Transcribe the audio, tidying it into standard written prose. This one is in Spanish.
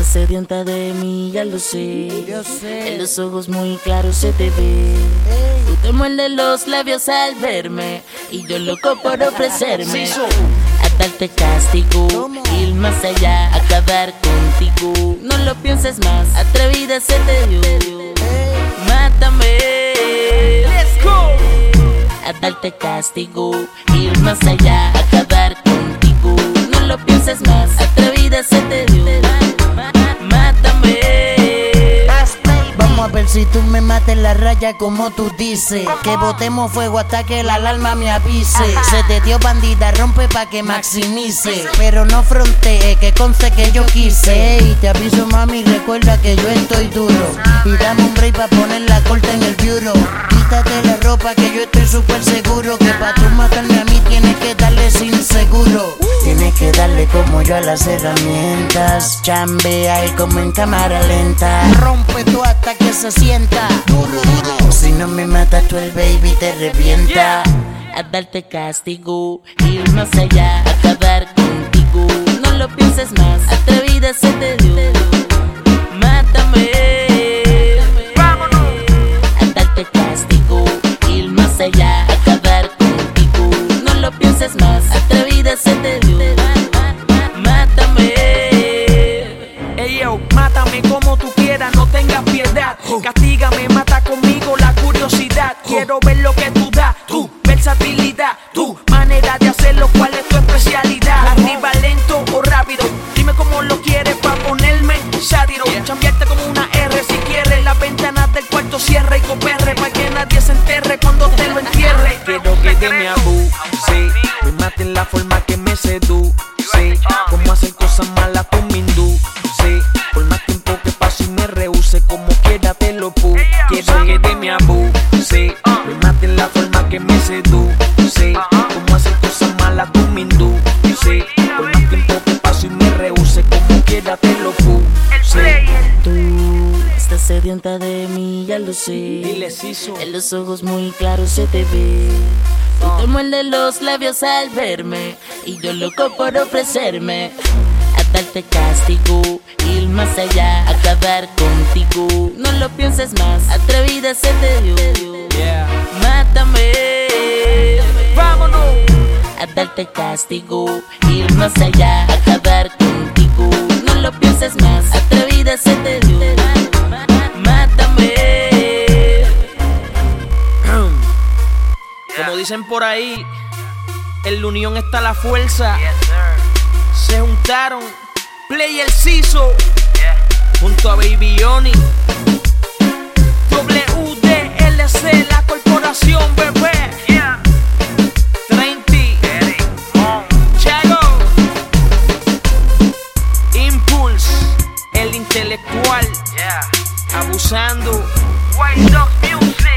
Estás sedienta de mí, ya lo sé. En los ojos muy claros se te ve. Tú te muerdes los labios al verme y yo loco por ofrecerme a darte castigo, ir más allá, acabar contigo. No lo pienses más, atrevida se te dio. Mátame, let's go. A darte castigo, ir más allá, acabar contigo. No lo pienses más, atrevida se te dio. Mátame. Vamos a ver si tú me mates la raya como tú dices. Que botemos fuego hasta que la alarma me avise. Se te dio bandida, rompe pa' que maximice. Pero no frontee, que conste que yo quise. Y te aviso mami, recuerda que yo estoy duro. Y dame un break pa' poner la corta en el bureau. Quítate la ropa que yo estoy súper seguro. Que pa' tú matarme a mí tienes que darle sin seguro. Tienes que darle como yo a las herramientas. Chambea y como en cámara lenta. Rompe tú hasta que se sienta duro, duro. Si no me matas tú el baby te revienta. A darte castigo, ir más allá, acabar contigo. No lo pienses más, atrevida se te dio. Mátame. Vámonos. A darte castigo, ir más allá, acabar contigo. No lo pienses más, atrevida se te dio. Mátame. Ey yo, mátame como tú quieras, no tengas piedad. Castígame, mata conmigo la curiosidad. Quiero ver lo que tú das, tu versatilidad, tu manera de hacerlo, cuál es tu especialidad. Arriba lento o rápido, dime cómo lo quieres pa' ponerme sátiro. Chambearte como una R si quieres. Las ventanas del cuarto cierre y coperre pa' que nadie se enterre cuando te lo entierre. Quiero que te me abuse, me mate en la forma que me seduce. Como hacer cosas malas tú me induce. Por más tiempo que pase y me rehúse, como quiera te lo puse. Quiero que te me abuse, me mate en la forma que me seduce. Como hacer cosas malas tú me induce. Por más tiempo que pase y me rehúse, como quiera te lo puse. Tú estás sedienta de mí, ya lo sé. Dile Ciso. En los ojos muy claros se te ve. Tú te muerdes los labios al verme y yo loco por ofrecerme a darte castigo, ir más allá, acabar contigo. No lo pienses más, atrevida se te dio. Mátame. Vámonos. A darte castigo, ir más allá, acabar contigo. No lo pienses más, atrevida se te dio. Mátame. Como dicen por ahí, en la unión está la fuerza. Se juntaron Player Ciso junto a Baby Johnny. WDLC, la corporación, bebé. 30 Chago Impulse, el intelectual. Abusando. White Dog Music.